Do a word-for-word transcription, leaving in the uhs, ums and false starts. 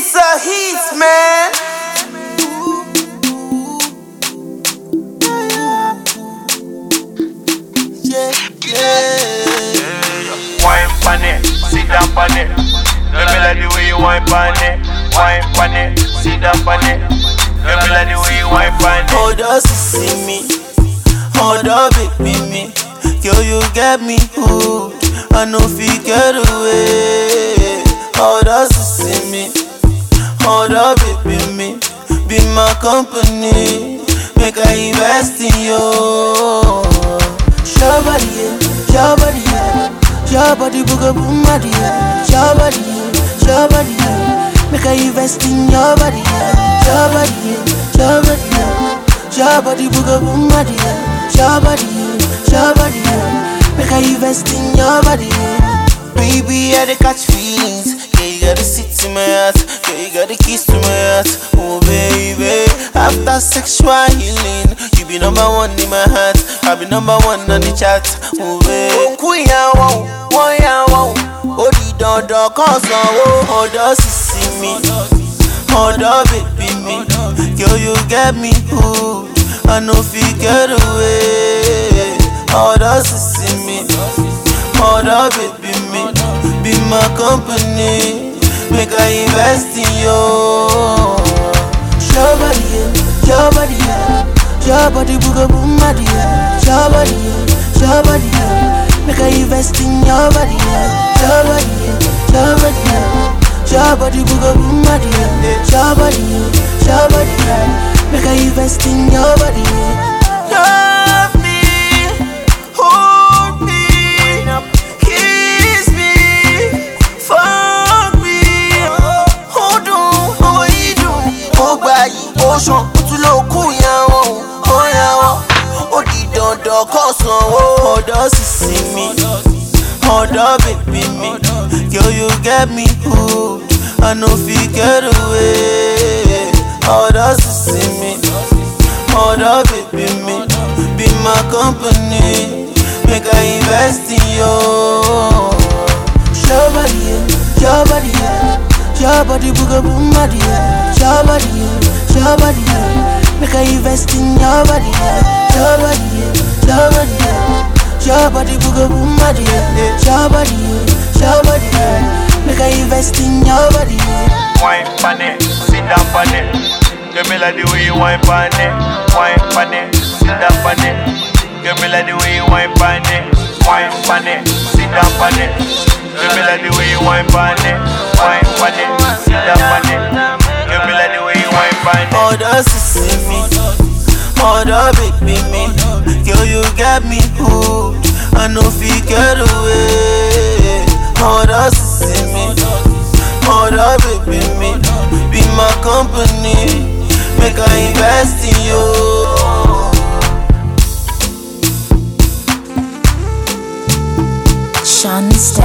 It's a heat, man. Yeah, yeah. Wine pan it, sit down pan it. Let me like the way you wine pan it. Wine pan it, sit down pan it. Let me like the way you wine pan it. Hold us to see me, hold up, baby me. Girl, you get me hooked. I know if you get away. Hold us to see me, hold up, baby me. Be my company, make I invest in you. Your body, yeah, your body, yeah. Your body, booga boom, body, yeah. Your body, yeah, your body, yeah. Make I invest in your body, yeah. Your body, yeah, your body, yeah. Your body, booga boom, body, yeah. Your body, yeah, your body, yeah. Make I invest in your body, yeah. Baby, I dey catch feelings. Yeah, you gotta sit to my heart. Yeah, you gotta kiss to my heart. Oh, baby, after sexual healing, you be number one in my heart. I be number one on the chart. Oh, baby. Oh, queen, I want, one, I want. Oh, the dog, dog, cause I want. Oh, does you see me? Oh, dog, baby, me. Girl, you get me hooked. I know if you get away. Oh, does you see me? Oh, dog, baby, me. Be my company. Make I invest in you. Your body, yeah, your body, yeah. Your body, booga boom, body, yeah. Your body, yeah, your body, yeah. Make I invest in your body, yeah. Your body, yeah, your body, yeah. Your body, booga boom, body, yeah. Your body, yeah, your body, yeah. Make I invest in your body, yeah. Love me, hold me, kiss me, fuck me. Hold on, how you do? Oh, baby, ocean, put you low, cool, yeah. Oh yeah, oh the don don cause oh, hold us to see me, hold up, baby me. Girl, you get me hooked. I know if you get away. Hold us to see me, hold up, baby me. Be my company, make I invest in you. Your body, yeah, your body, yeah. Your body, booga boom, body, yeah. Your body, yeah, your body, yeah. Make I invest in your body, yeah. Your body, yeah, your body, yeah. Your body, booga boom, body, yeah. Your body, yeah, your body, yeah. Make I invest in your body, yeah. Wine pan it, sit down pan it. Give me like the way you wine pan it. Wine pan it, sit down pan it. Give me like the way you wine pan it. Wine pan it, sit down pan it. Give me like the way you wine pan it. Wine pan it, sit down pan it. Give me like the way you wine pan it. Hold us to see me, hold up, baby me. Girl, you got me hooked. I know if you get away. Hold us to see me, hold up, baby me. Be my company, make I invest in you. Sean Step.